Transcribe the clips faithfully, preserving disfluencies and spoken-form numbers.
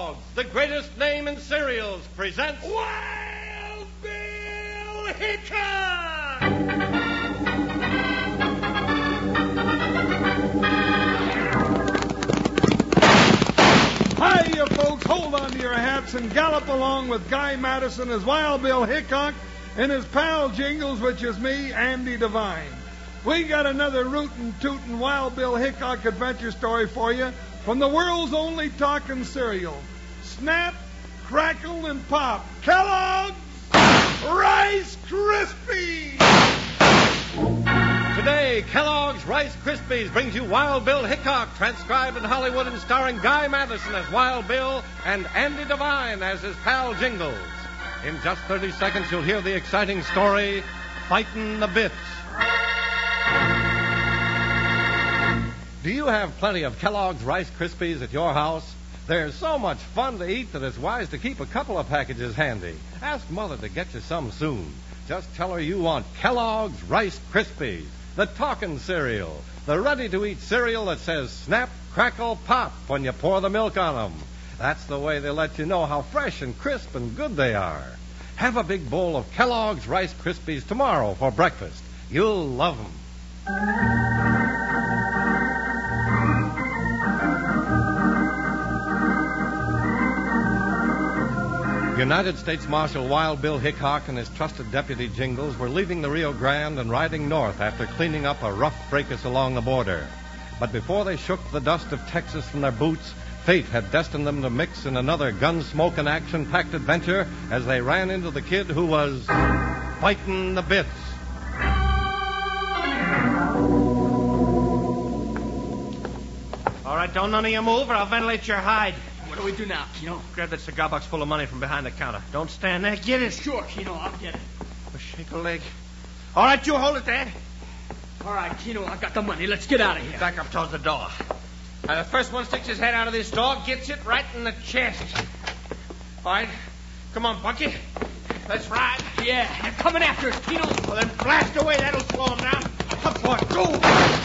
Kellogg's, the greatest name in cereals, presents Wild Bill Hickok! Hiya, folks. Hold on to your hats and gallop along with Guy Madison as Wild Bill Hickok and his pal Jingles, which is me, Andy Devine. We got another rootin' tootin' Wild Bill Hickok adventure story for you from the world's only talking cereal. Snap, crackle, and pop. Kellogg's Rice Krispies! Today, Kellogg's Rice Krispies brings you Wild Bill Hickok, transcribed in Hollywood and starring Guy Madison as Wild Bill and Andy Devine as his pal Jingles. In just thirty seconds, you'll hear the exciting story, Fightin' the Bits. Do you have plenty of Kellogg's Rice Krispies at your house? They're so much fun to eat that it's wise to keep a couple of packages handy. Ask Mother to get you some soon. Just tell her you want Kellogg's Rice Krispies, the talking cereal, the ready-to-eat cereal that says snap, crackle, pop when you pour the milk on them. That's the way they let you know how fresh and crisp and good they are. Have a big bowl of Kellogg's Rice Krispies tomorrow for breakfast. You'll love them. United States Marshal Wild Bill Hickok and his trusted deputy Jingles were leaving the Rio Grande and riding north after cleaning up a rough fracas along the border. But before they shook the dust of Texas from their boots, fate had destined them to mix in another gun-smoke and action-packed adventure as they ran into the kid who was fighting the bits. All right, don't none of you move or I'll ventilate your hide. What do we do now, Keno? Grab that cigar box full of money from behind the counter. Don't stand there. Get it. Sure, Keno, I'll get it. Oh, shake a leg. All right, you hold it there. All right, Keno, I got the money. Let's get out of here. Back up towards the door. Now, the first one sticks his head out of this door, gets it right in the chest. All right, come on, Bucky. Let's ride. Yeah, they're coming after us, Keno. Well, then blast away. That'll slow him down. Up for it. Go.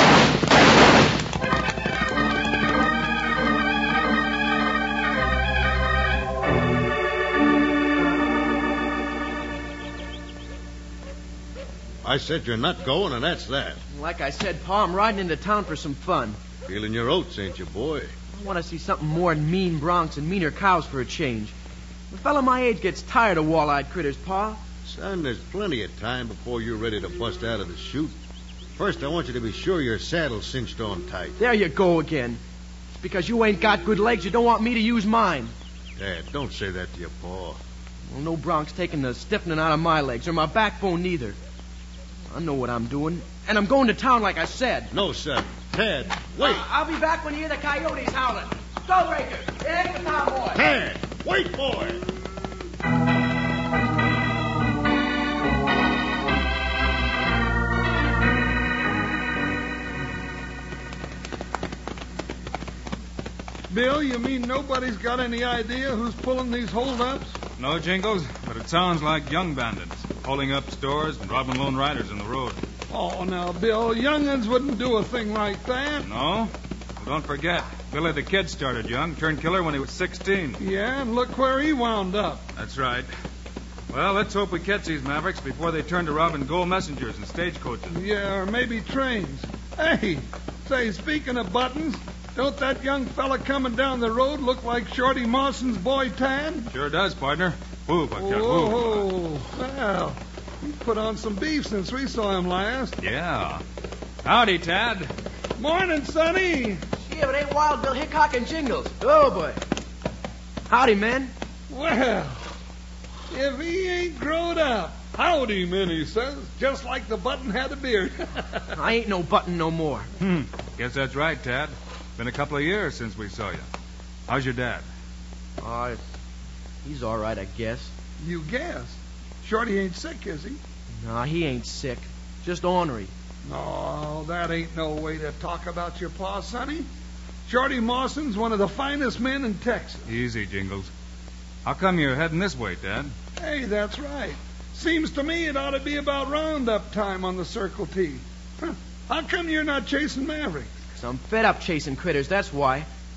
I said you're not going, and that's that. Like I said, Pa, I'm riding into town for some fun. Feeling your oats, ain't you, boy? I want to see something more than mean broncs and meaner cows for a change. A fella my age gets tired of wall-eyed critters, Pa. Son, there's plenty of time before you're ready to bust out of the chute. First, I want you to be sure your saddle's cinched on tight. There you go again. It's because you ain't got good legs you don't want me to use mine. Dad, don't say that to your pa. Well, no broncs taking the stiffening out of my legs, or my backbone neither. I know what I'm doing, and I'm going to town like I said. No, son. Tad, wait. Uh, I'll be back when you hear the coyotes howling. Stowbreaker, here's the town boy. Tad, wait, boy. Bill, you mean nobody's got any idea who's pulling these holdups? No, Jingles, but it sounds like young bandits, holding up stores and robbing lone riders in the road. Oh, now, Bill, young'uns wouldn't do a thing like that. No? Well, don't forget, Billy the Kid started young, turned killer when he was sixteen. Yeah, and look where he wound up. That's right. Well, let's hope we catch these mavericks before they turn to robbing gold messengers and stagecoaches. Yeah, or maybe trains. Hey, say, speaking of buttons, don't that young fella coming down the road look like Shorty Mawson's boy Tad? Sure does, partner. Whoa, Buckshot, whoa. Well, he put on some beef since we saw him last. Yeah. Howdy, Tad. Morning, Sonny. Yeah, but ain't Wild Bill Hickok and Jingles. Oh, boy. Howdy, men. Well, if he ain't growed up. Howdy, men, he says, just like the button had a beard. I ain't no button no more. Hmm. Guess that's right, Tad. Been a couple of years since we saw you. How's your dad? Uh, he's all right, I guess. You guess? Shorty ain't sick, is he? Nah, he ain't sick. Just ornery. No, that ain't no way to talk about your pa, Sonny. Shorty Mawson's one of the finest men in Texas. Easy, Jingles. How come you're heading this way, Dad? Hey, that's right. Seems to me it ought to be about roundup time on the Circle T. Huh. How come you're not chasing Maverick? Because I'm fed up chasing critters, that's why.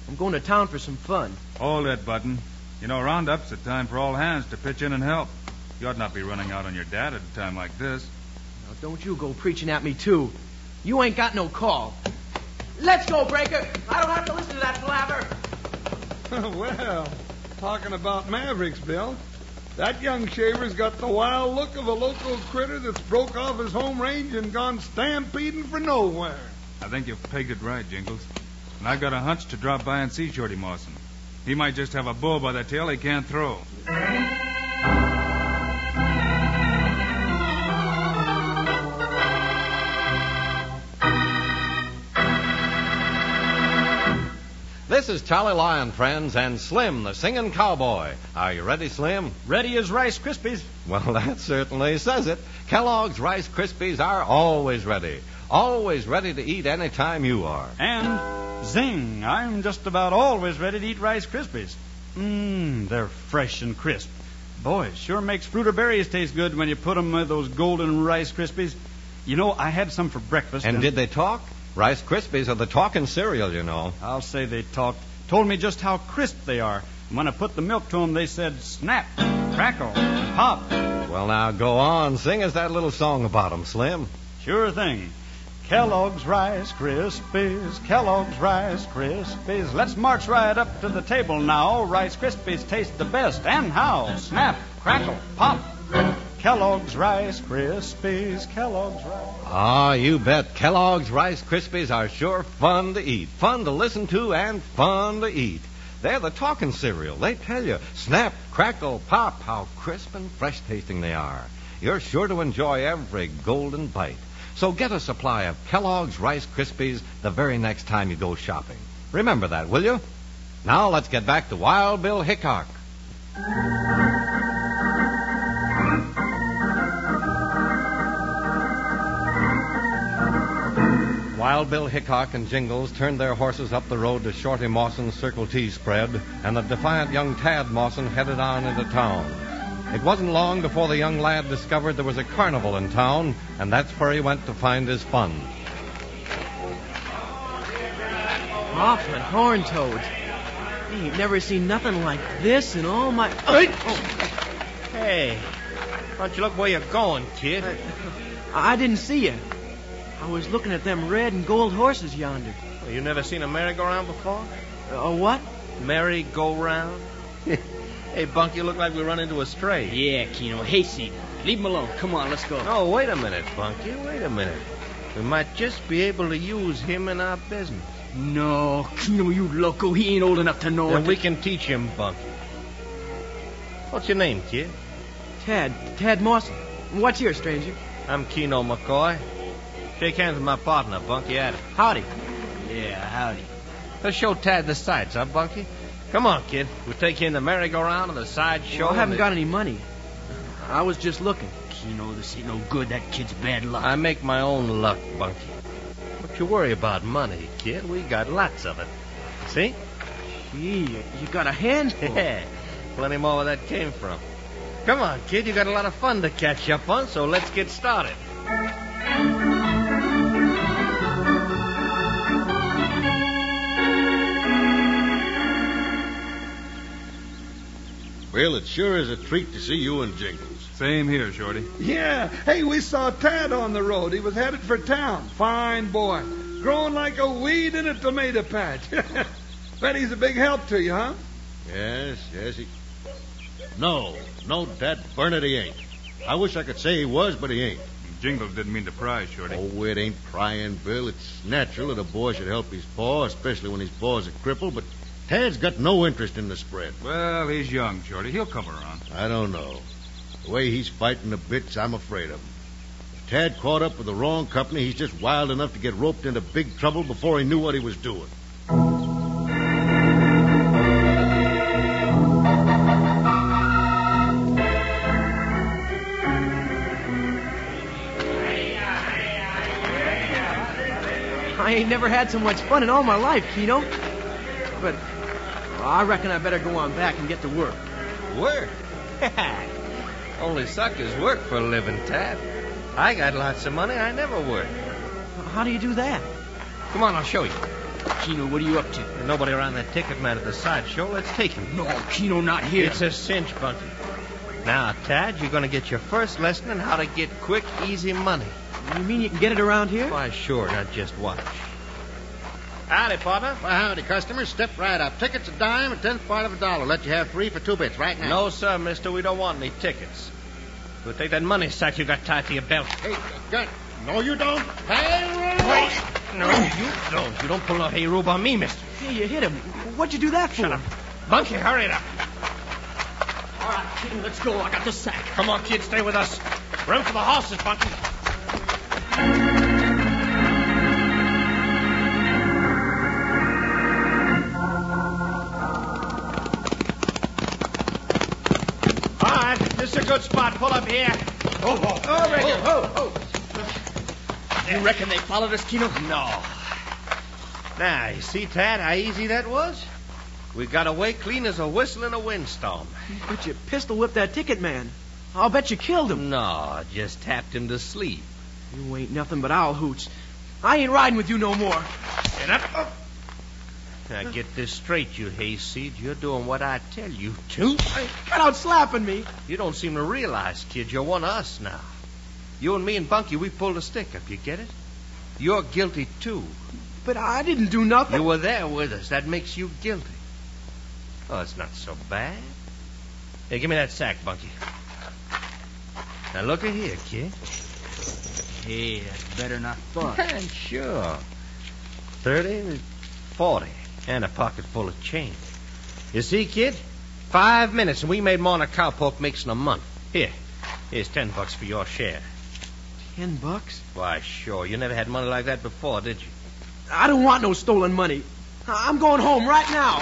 I'm going to town for some fun. Hold it, Button. You know, roundup's a time for all hands to pitch in and help. You ought not be running out on your dad at a time like this. Now, don't you go preaching at me, too. You ain't got no call. Let's go, Breaker. I don't have to listen to that flabber. Well, talking about Mavericks, Bill, that young shaver's got the wild look of a local critter that's broke off his home range and gone stampeding for nowhere. I think you've pegged it right, Jingles. And I've got a hunch to drop by and see Shorty Mawson. He might just have a bull by the tail he can't throw. This is Charlie Lyon, friends, and Slim, the singing cowboy. Are you ready, Slim? Ready as Rice Krispies. Well, that certainly says it. Kellogg's Rice Krispies are always ready. Always ready to eat any time you are. And zing, I'm just about always ready to eat Rice Krispies. Mmm, they're fresh and crisp. Boy, it sure makes fruit or berries taste good when you put them with those golden Rice Krispies. You know, I had some for breakfast. And, and did they talk? Rice Krispies are the talking cereal, you know. I'll say they talked. Told me just how crisp they are. And when I put the milk to them, they said snap, crackle, and pop. Well, now, go on. Sing us that little song about 'em, Slim. Sure thing. Kellogg's Rice Krispies, Kellogg's Rice Krispies. Let's march right up to the table now. Rice Krispies taste the best. And how? Snap, crackle, pop. Kellogg's Rice Krispies, Kellogg's Rice. Ah, you bet. Kellogg's Rice Krispies are sure fun to eat. Fun to listen to and fun to eat. They're the talking cereal. They tell you, snap, crackle, pop, how crisp and fresh tasting they are. You're sure to enjoy every golden bite. So get a supply of Kellogg's Rice Krispies the very next time you go shopping. Remember that, will you? Now let's get back to Wild Bill Hickok. Wild Bill Hickok and Jingles turned their horses up the road to Shorty Mawson's Circle T spread, and the defiant young Tad Mawson headed on into town. It wasn't long before the young lad discovered there was a carnival in town, and that's where he went to find his fun. Hoffman horn toads. I ain't never seen nothing like this in all my... Oh. Hey, why don't you look where you're going, kid? I, I didn't see you. I was looking at them red and gold horses yonder. Well, you never seen a merry-go-round before? A what? Merry-go-round? Hey, Bunk, you look like we run into a stray. Yeah, Keno. Hayseed. Leave him alone. Come on, let's go. Oh, wait a minute, Bunky. Wait a minute. We might just be able to use him in our business. No, Keno, you loco. He ain't old enough to know Then it. we can teach him, Bunky. What's your name, kid? Tad. Tad Mawson. What's here, stranger? I'm Keno McCoy. Shake hands with my partner, Bunky Adams. Howdy. Yeah, howdy. Let's show Tad the sights, huh, Bunky? Come on, kid. We'll take you in the merry-go-round and the side show. Well, I haven't the... got any money. I was just looking. Keno, this ain't no good. That kid's bad luck. I make my own luck, Bunky. What you worry about money, kid? We got lots of it. See? Gee, you, you got a handful. Yeah, plenty more where that came from. Come on, kid. You got a lot of fun to catch up on, so let's get started. Well, it sure is a treat to see you and Jingles. Same here, Shorty. Yeah. Hey, we saw Tad on the road. He was headed for town. Fine boy. Growing like a weed in a tomato patch. Bet he's a big help to you, huh? Yes, yes, he... No, no, Dad, burn it, he ain't. I wish I could say he was, but he ain't. Jingles didn't mean to pry, Shorty. Oh, it ain't prying, Bill. It's natural that a boy should help his paw, especially when his paw's a cripple, but Tad's got no interest in the spread. Well, he's young, Shorty. He'll come around. I don't know. The way he's fighting the bits, I'm afraid of him. If Tad caught up with the wrong company, he's just wild enough to get roped into big trouble before he knew what he was doing. I ain't never had so much fun in all my life, Keno. But well, I reckon I better go on back and get to work. Work? Only suckers work for a living, Tad. I got lots of money. I never work. How do you do that? Come on, I'll show you. Keno, what are you up to? There's nobody around that ticket man at the sideshow. Let's take him. No, Keno, not here. It's a cinch, Bunky. Now, Tad, you're going to get your first lesson in how to get quick, easy money. You mean you can get it around here? Why, sure, not just watch. Howdy, partner. Well, howdy, customers. Step right up. Tickets a dime, a tenth part of a dollar. Let you have three for two bits right now. No, sir, mister. We don't want any tickets. We'll take that money sack you got tied to your belt. Hey, gun. No, you don't. Hey, Wait. No, you don't. You don't pull no hay rube on me, mister. Hey, you hit him. What'd you do that for? Shut up. Bunky, hurry it up. All right, Keno, let's go. I got the sack. Come on, kid, stay with us. Run for the horses, Bunky. All right, this is a good spot. Pull up here. Oh, oh, Oh, Ricky. oh, oh. You reckon they followed us, Keno? No. Now, you see, Tad, how easy that was? We got away clean as a whistle in a windstorm. But you pistol whipped that ticket man. I'll bet you killed him. No, just tapped him to sleep. You ain't nothing but owl hooch. I ain't riding with you no more. Get up. Oh. Now, get this straight, you hayseed. You're doing what I tell you to. Cut out slapping me. You don't seem to realize, kid, you're one of us now. You and me and Bunky, we pulled a stick up. You get it? You're guilty, too. But I didn't do nothing. You were there with us. That makes you guilty. Oh, it's not so bad. Hey, give me that sack, Bunky. Now, look at here, kid. Hey, that's better not fun. Sure. Thirty, forty, and a pocket full of change. You see, kid? Five minutes, and we made more than a cowpoke makes in a month. Here. Here's ten bucks for your share. Ten bucks? Why, sure. You never had money like that before, did you? I don't want no stolen money. I'm going home right now.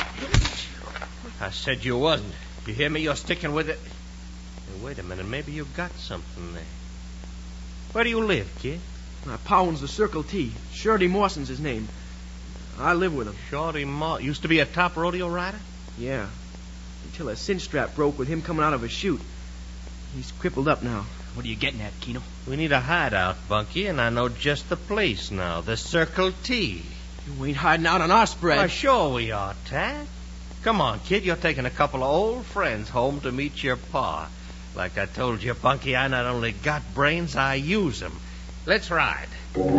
I said you wasn't. You hear me? You're sticking with it. Hey, wait a minute. Maybe you got something there. Where do you live, kid? My pa owns the Circle T. Shorty Mawson's his name. I live with him. Shorty Maw. Used to be a top rodeo rider? Yeah. Until a cinch strap broke with him coming out of a chute. He's crippled up now. What are you getting at, Keno? We need a hideout, Bunky, and I know just the place now. The Circle T. You ain't hiding out on our spread. Why, sure we are, Tad. Come on, kid. You're taking a couple of old friends home to meet your pa. Like I told you, Bunky, I not only got brains, I use them. Let's ride.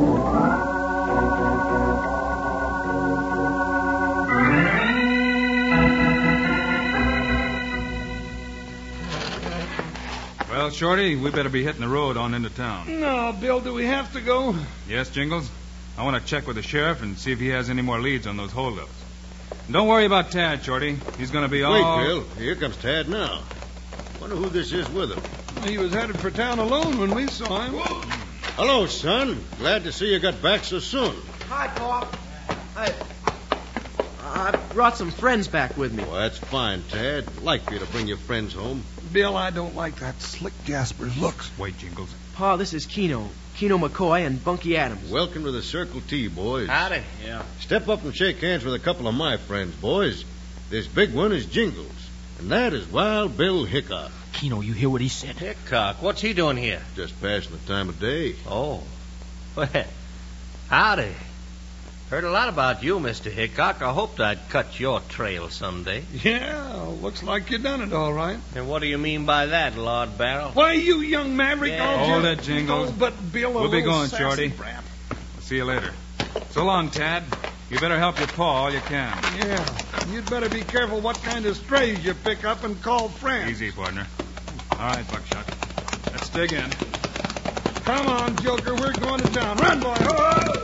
Well, Shorty, we better be hitting the road on into town. No, Bill, do we have to go? Yes, Jingles? I want to check with the sheriff and see if he has any more leads on those holdups. And don't worry about Tad, Shorty. He's going to be all... Wait, Bill. Here comes Tad now. Wonder who this is with him. He was headed for town alone when we saw him. Hello, son. Glad to see you got back so soon. Hi, Pa. I... I brought some friends back with me. Well, that's fine, Tad. Like for you to bring your friends home. Bill, I don't like that slick Jasper's looks. Wait, Jingles. Pa, this is Keno. Keno McCoy and Bunky Adams. Welcome to the Circle T, boys. Howdy. Yeah. Step up and shake hands with a couple of my friends, boys. This big one is Jingles, and that is Wild Bill Hickok. Keno, you hear what he said? Hickok, what's he doing here? Just passing the time of day. Oh. Well, howdy. Heard a lot about you, Mister Hickok. I hoped I'd cut your trail someday. Yeah, looks like you done it all right. And what do you mean by that, Lord Barrel? Why, you young maverick, Yeah. all Hold you- it, Jingles. Oh, but Bill, a We'll be little going, sassy Shorty. brat. I'll see you later. So long, Tad. You better help your pa all you can. Yeah, you'd better be careful what kind of strays you pick up and call friends. Easy, partner. All right, Buckshot. Let's dig in. Come on, Joker, we're going to town. Run, boy. Oh!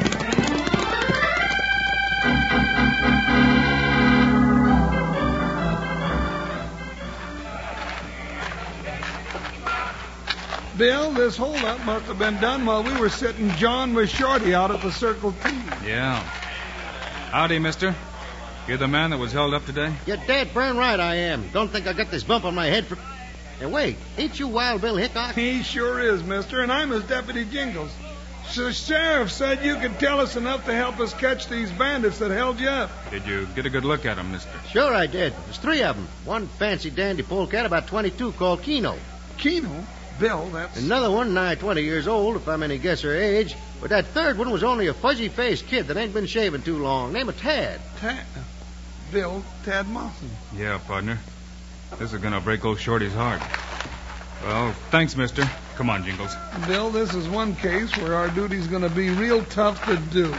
Bill, this holdup must have been done while we were sitting John with Shorty out at the Circle T. Yeah. Howdy, mister. You're the man that was held up today? You're dead burn right I am. Don't think I got this bump on my head for... Hey, wait. Ain't you Wild Bill Hickok? He sure is, mister, and I'm his deputy Jingles. The sheriff said you could tell us enough to help us catch these bandits that held you up. Did you get a good look at him, mister? Sure I did. There's three of them. One fancy dandy polecat about twenty-two called Keno. Keno? Bill, that's... Another one nigh twenty years old, if I'm any guess her age, But that third one was only a fuzzy-faced kid that ain't been shaving too long. Name of Tad. Tad? Bill Tad Mawson. Yeah, partner. This is gonna break old Shorty's heart. Well, thanks, mister. Come on, Jingles. Bill, this is one case where our duty's gonna be real tough to do.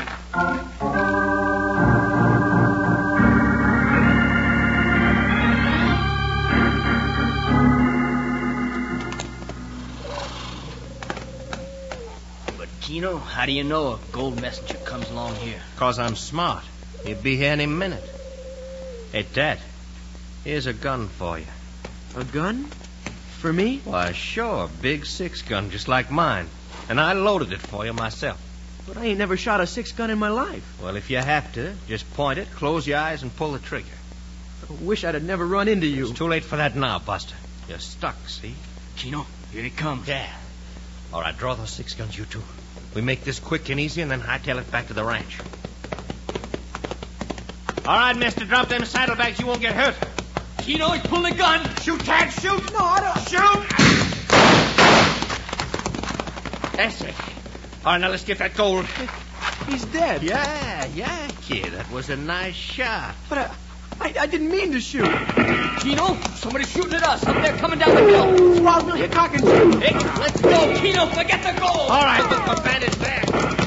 But, Keno, how do you know a gold messenger comes along here? 'Cause I'm smart. He'll be here any minute. Hey, Dad, here's a gun for you. A gun? For me? Why, sure, big six gun just like mine. And I loaded it for you myself. But I ain't never shot a six gun in my life. Well, if you have to, just point it, close your eyes, and pull the trigger. I wish I'd have never run into you. It's too late for that now, Buster. You're stuck, see? Keno, here he comes. Yeah. All right, draw those six guns, you two. We make this quick and easy, and then hightail it back to the ranch. All right, mister, drop them saddlebags. You won't get hurt. Keno, he's pulling a gun. Shoot, Tad, shoot. No, I don't. Shoot! That's it. All right, now let's get that gold. He's dead. Yeah, yeah, kid. That was a nice shot. But I, I, I didn't mean to shoot. Keno, somebody's shooting at us. Up there coming down the hill. It's Wild Bill Hickok and shoot. Hey, let's go. Keno, forget the gold. All right, but the bandit's there.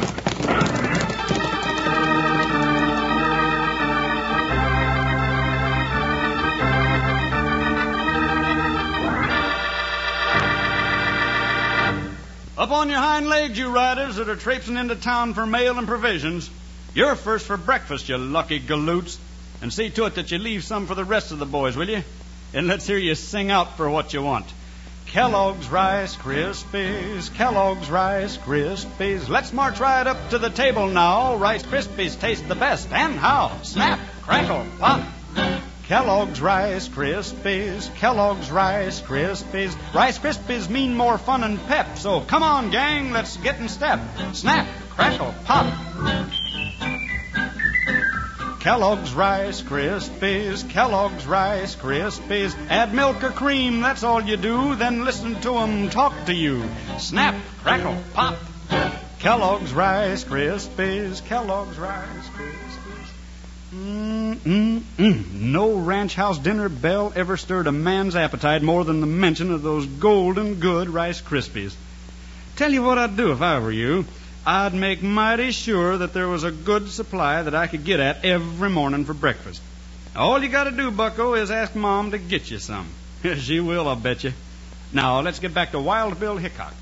Up on your hind legs, you riders that are traipsing into town for mail and provisions. You're first for breakfast, you lucky galoots. And see to it that you leave some for the rest of the boys, will you? And let's hear you sing out for what you want. Kellogg's Rice Krispies, Kellogg's Rice Krispies. Let's march right up to the table now. Rice Krispies taste the best. And how? Snap, crackle, pop. Kellogg's Rice Krispies, Kellogg's Rice Krispies. Rice Krispies mean more fun and pep. So come on, gang, let's get in step. Snap, crackle, pop. Kellogg's Rice Krispies, Kellogg's Rice Krispies. Add milk or cream, that's all you do. Then listen to 'em talk to you. Snap, crackle, pop. Kellogg's Rice Krispies, Kellogg's Rice Krispies. Mm-mm-mm. No ranch house dinner bell ever stirred a man's appetite more than the mention of those golden good Rice Krispies. Tell you what I'd do if I were you. I'd make mighty sure that there was a good supply that I could get at every morning for breakfast. All you got to do, bucko, is ask Mom to get you some. She will, I'll bet you. Now, let's get back to Wild Bill Hickok.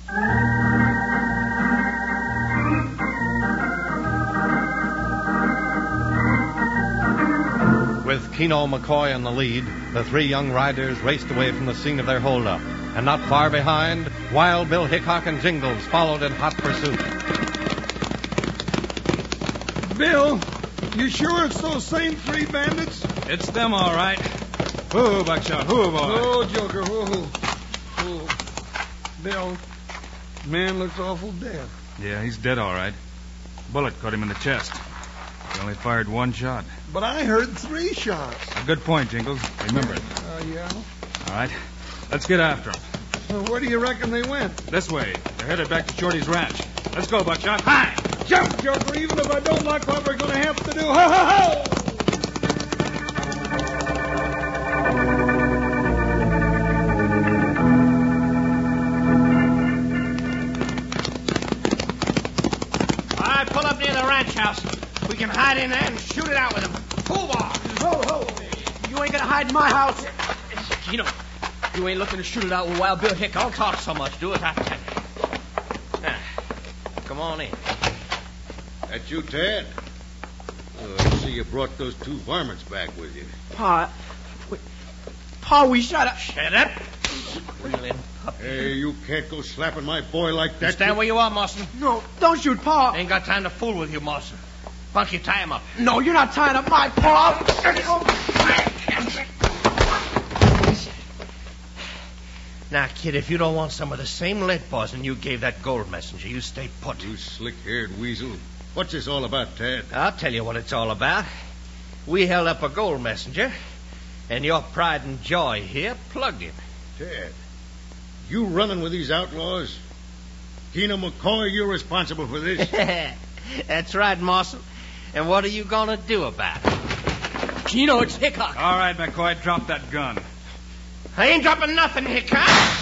With Keno McCoy in the lead, the three young riders raced away from the scene of their holdup. And not far behind, Wild Bill Hickok and Jingles followed in hot pursuit. Bill, you sure it's those same three bandits? It's them, all right. Hoo, Buckshot, hoo, boy. Oh, Joker, whoa, whoa. Bill, man looks awful dead. Yeah, he's dead, all right. Bullet caught him in the chest. He only fired one shot. But I heard three shots. A good point, Jingles. Remember it. Uh, yeah? All right. Let's get after them. Well, where do you reckon they went? This way. They're headed back to Shorty's ranch. Let's go, Buckshot. Hi! Jump, Joker, even if I don't like what we're going to have to do. Ho, ho, ho! All right, pull up near the ranch house. We can hide in there and shoot it out with them. Move on. Ho, ho. You ain't gonna hide in my house. Keno, you ain't looking to shoot it out with Wild Bill Hickok. Don't talk so much. Do as I tell you. Now, come on in. That you, Tad? Oh, I see you brought those two varmints back with you. Pa, we, Pa, we shot a... Shut up. Squealing puppy. Hey, you can't go slapping my boy like that. Stand where you are, Mawson. No, don't shoot Pa. Ain't got time to fool with you, Mawson. Bunky, tie him up. No, you're not tying up my Pa. Now, kid, if you don't want some of the same lead poison you gave that gold messenger, you stay put. You slick-haired weasel. What's this all about, Tad? I'll tell you what it's all about. We held up a gold messenger, and your pride and joy here plugged him. Tad, you running with these outlaws? Keno McCoy, you're responsible for this. That's right, Mawson. And what are you going to do about it? Keno, it's Hickok. All right, McCoy, drop that gun. I ain't dropping nothing, Hickok.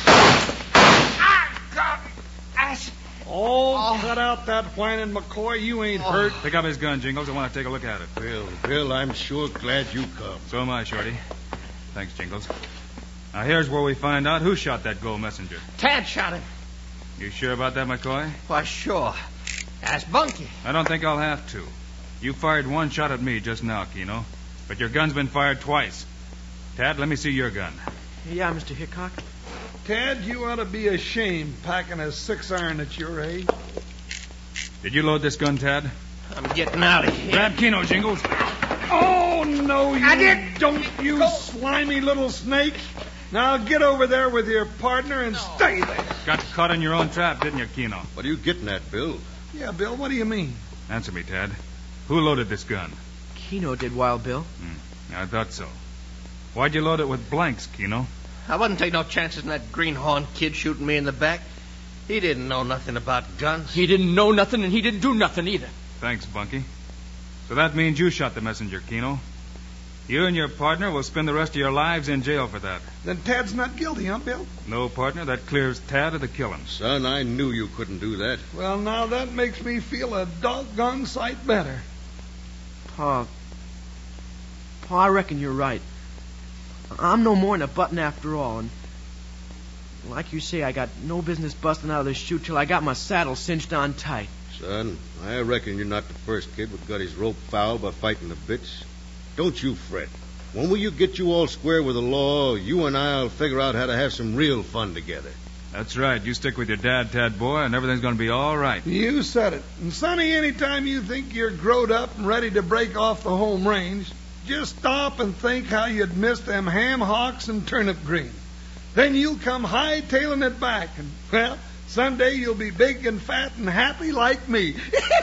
Ah, God. Ass. Oh, cut out that whining, McCoy. You ain't hurt. Pick up his gun, Jingles. I want to take a look at it. Bill, Bill, I'm sure glad you come. So am I, Shorty. Thanks, Jingles. Now, here's where we find out who shot that gold messenger. Tad shot him. You sure about that, McCoy? Why, sure. Ask Bunky. I don't think I'll have to. You fired one shot at me just now, Keno. But your gun's been fired twice. Tad, let me see your gun. Yeah, Mister Hickok. Tad, you ought to be ashamed packing a six-iron at your age. Did you load this gun, Tad? I'm getting out of here. Grab Keno, Jingles. Oh, no, you I did- don't, you Go. slimy little snake. Now get over there with your partner and stay there. Got caught in your own trap, didn't you, Keno? What are you getting at, Bill? Yeah, Bill, what do you mean? Answer me, Tad. Who loaded this gun? Keno did, Wild Bill. Hmm. I thought so. Why'd you load it with blanks, Keno? I wouldn't take no chances in that greenhorn kid shooting me in the back. He didn't know nothing about guns. He didn't know nothing, and he didn't do nothing either. Thanks, Bunky. So that means you shot the messenger, Keno. You and your partner will spend the rest of your lives in jail for that. Then Tad's not guilty, huh, Bill? No, partner, that clears Tad of the killing. Son, I knew you couldn't do that. Well, now that makes me feel a doggone sight better. Pa. Pa, I reckon you're right. I'm no more than a button after all, and like you say, I got no business busting out of this chute till I got my saddle cinched on tight. Son, I reckon you're not the first kid that got his rope foul by fighting the bits. Don't you fret. When will you get you all square with the law, you and I'll figure out how to have some real fun together. That's right. You stick with your dad, Tad boy, and everything's going to be all right. You said it. And, Sonny, anytime you think you're growed up and ready to break off the home range, just stop and think how you'd miss them ham hocks and turnip green. Then you'll come hightailing it back, and, well, someday you'll be big and fat and happy like me.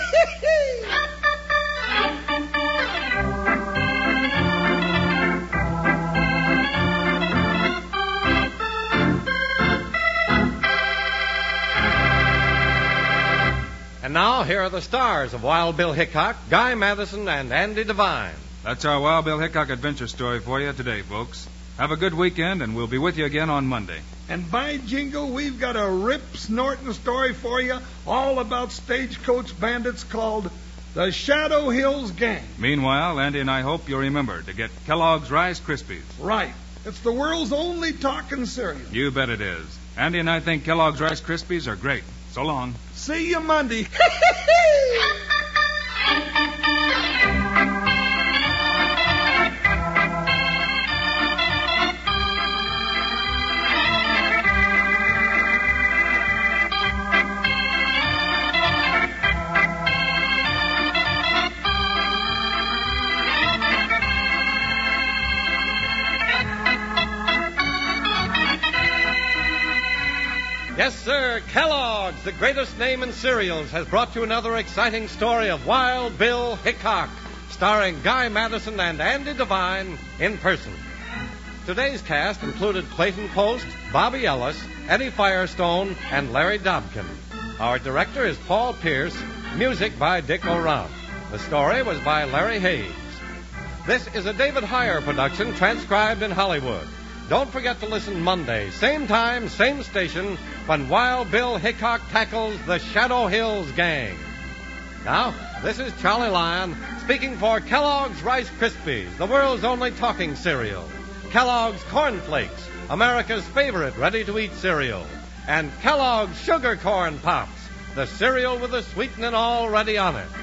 And now, here are the stars of Wild Bill Hickok, Guy Madison, and Andy Devine. That's our Wild Bill Hickok adventure story for you today, folks. Have a good weekend, and we'll be with you again on Monday. And by jingo, we've got a rip-snorting story for you all about stagecoach bandits called the Shadow Hills Gang. Meanwhile, Andy and I hope you'll remember to get Kellogg's Rice Krispies. Right. It's the world's only talking cereal. You bet it is. Andy and I think Kellogg's Rice Krispies are great. So long. See you Monday. Yes, sir, Kellogg's, the greatest name in cereals, has brought you another exciting story of Wild Bill Hickok, starring Guy Madison and Andy Devine in person. Today's cast included Clayton Post, Bobby Ellis, Eddie Firestone, and Larry Dobkin. Our director is Paul Pierce, music by Dick O'Round. The story was by Larry Hayes. This is a David Heyer production transcribed in Hollywood. Don't forget to listen Monday, same time, same station, when Wild Bill Hickok tackles the Shadow Hills Gang. Now, this is Charlie Lyon speaking for Kellogg's Rice Krispies, the world's only talking cereal. Kellogg's Corn Flakes, America's favorite ready-to-eat cereal. And Kellogg's Sugar Corn Pops, the cereal with the sweetening already on it.